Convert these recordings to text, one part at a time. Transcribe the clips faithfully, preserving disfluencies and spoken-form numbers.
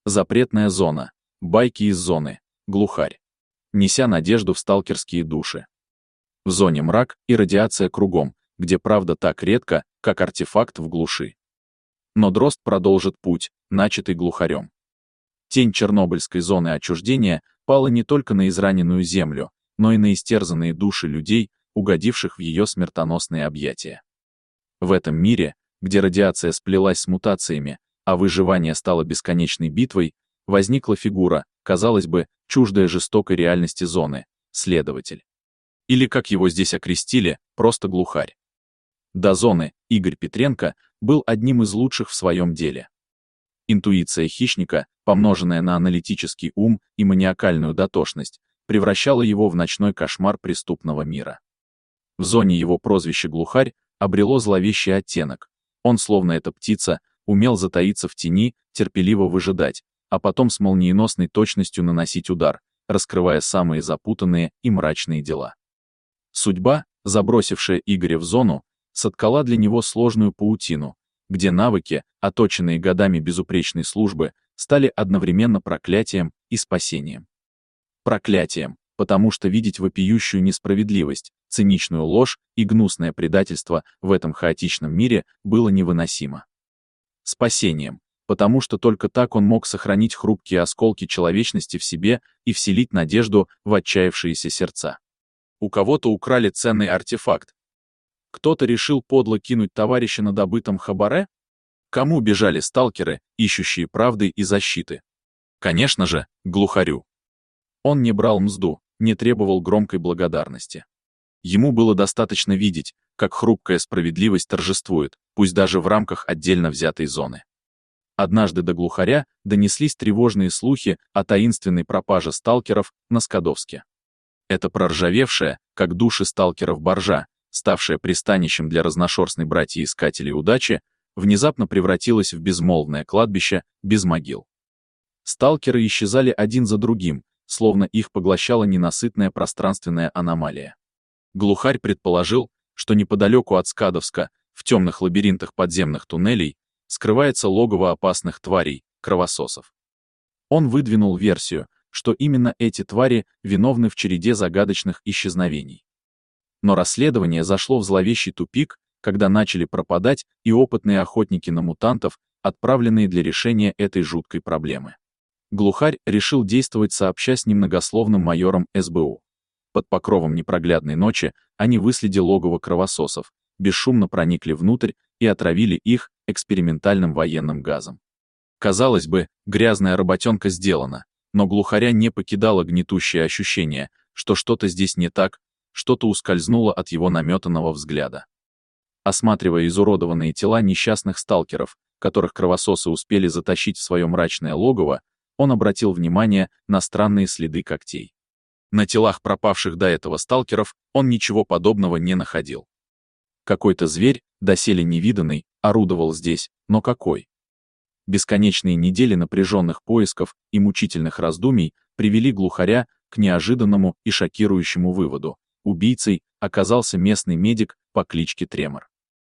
Запретная зона. Байки из зоны. Глухарь. Неся надежду в сталкерские души. В зоне мрак и радиация кругом, где правда так редко, как артефакт в глуши. Но дрозд продолжит путь, начатый глухарем. Тень чернобыльской зоны отчуждения пала не только на израненную землю, но и на истерзанные души людей, угодивших в ее смертоносные объятия. В этом мире, где радиация сплелась с мутациями, а выживание стало бесконечной битвой, возникла фигура, казалось бы, чуждая жестокой реальности зоны — следователь. Или, как его здесь окрестили, просто глухарь. До зоны Игорь Петренко был одним из лучших в своем деле. Интуиция хищника, помноженная на аналитический ум и маниакальную дотошность, превращала его в ночной кошмар преступного мира. В зоне его прозвище «Глухарь» обрело зловещий оттенок. Он, словно эта птица, умел затаиться в тени, терпеливо выжидать, а потом с молниеносной точностью наносить удар, раскрывая самые запутанные и мрачные дела. Судьба, забросившая Игоря в зону, соткала для него сложную паутину, где навыки, оточенные годами безупречной службы, стали одновременно проклятием и спасением. Проклятием, потому что видеть вопиющую несправедливость, циничную ложь и гнусное предательство в этом хаотичном мире было невыносимо. Спасением, потому что только так он мог сохранить хрупкие осколки человечности в себе и вселить надежду в отчаявшиеся сердца. У кого-то украли ценный артефакт. Кто-то решил подло кинуть товарища на добытом хабаре? Кому бежали сталкеры, ищущие правды и защиты? Конечно же, глухарю. Он не брал мзду, не требовал громкой благодарности. Ему было достаточно видеть, как хрупкая справедливость торжествует, пусть даже в рамках отдельно взятой зоны. Однажды до глухаря донеслись тревожные слухи о таинственной пропаже сталкеров на Скадовске. Это проржавевшая, как души сталкеров боржа, ставшая пристанищем для разношерстной братьи-искателей удачи, внезапно превратилась в безмолвное кладбище без могил. Сталкеры исчезали один за другим, словно их поглощала ненасытная пространственная аномалия. Глухарь предположил, что неподалеку от Скадовска, в темных лабиринтах подземных туннелей, скрывается логово опасных тварей, кровососов. Он выдвинул версию, что именно эти твари виновны в череде загадочных исчезновений. Но расследование зашло в зловещий тупик, когда начали пропадать и опытные охотники на мутантов, отправленные для решения этой жуткой проблемы. Глухарь решил действовать сообща с немногословным майором эс бэ у. Под покровом непроглядной ночи они выследили логово кровососов, бесшумно проникли внутрь и отравили их экспериментальным военным газом. Казалось бы, грязная работенка сделана, но глухаря не покидало гнетущее ощущение, что что-то здесь не так, что-то ускользнуло от его наметанного взгляда. Осматривая изуродованные тела несчастных сталкеров, которых кровососы успели затащить в свое мрачное логово, он обратил внимание на странные следы когтей. На телах пропавших до этого сталкеров он ничего подобного не находил. Какой-то зверь, доселе невиданный, орудовал здесь, но какой? Бесконечные недели напряженных поисков и мучительных раздумий привели глухаря к неожиданному и шокирующему выводу. Убийцей оказался местный медик по кличке Тремор.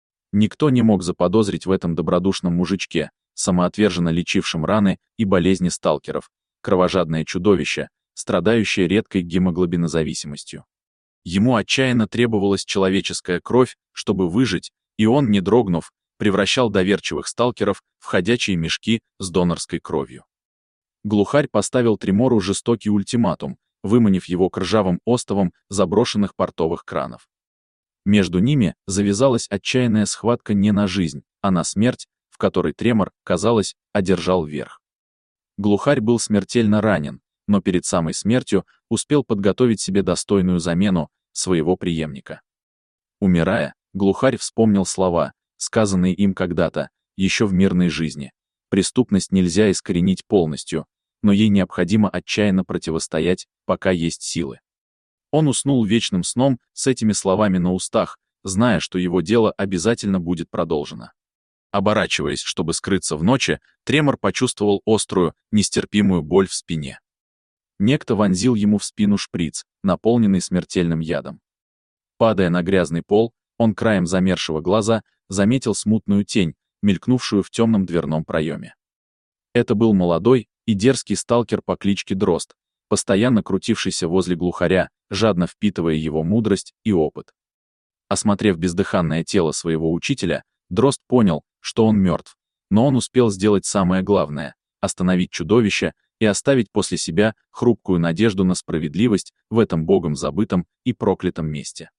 Никто не мог заподозрить в этом добродушном мужичке, самоотверженно лечившем раны и болезни сталкеров, кровожадное чудовище, страдающее редкой гемоглобинозависимостью. Ему отчаянно требовалась человеческая кровь, чтобы выжить, и он, не дрогнув, превращал доверчивых сталкеров в ходячие мешки с донорской кровью. Глухарь поставил Тремору жестокий ультиматум, выманив его к ржавым остовам заброшенных портовых кранов. Между ними завязалась отчаянная схватка не на жизнь, а на смерть, в которой Тремор, казалось, одержал верх. Глухарь был смертельно ранен, но перед самой смертью успел подготовить себе достойную замену, своего преемника. Умирая, глухарь вспомнил слова, сказанные им когда-то, еще в мирной жизни. Преступность нельзя искоренить полностью, но ей необходимо отчаянно противостоять, пока есть силы. Он уснул вечным сном с этими словами на устах, зная, что его дело обязательно будет продолжено. Оборачиваясь, чтобы скрыться в ночи, Тремор почувствовал острую, нестерпимую боль в спине. Некто вонзил ему в спину шприц, наполненный смертельным ядом. Падая на грязный пол, он краем замершего глаза заметил смутную тень, мелькнувшую в темном дверном проеме. Это был молодой, и дерзкий сталкер по кличке Дрозд, постоянно крутившийся возле глухаря, жадно впитывая его мудрость и опыт. Осмотрев бездыханное тело своего учителя, Дрозд понял, что он мертв, но он успел сделать самое главное — остановить чудовище и оставить после себя хрупкую надежду на справедливость в этом богом забытом и проклятом месте.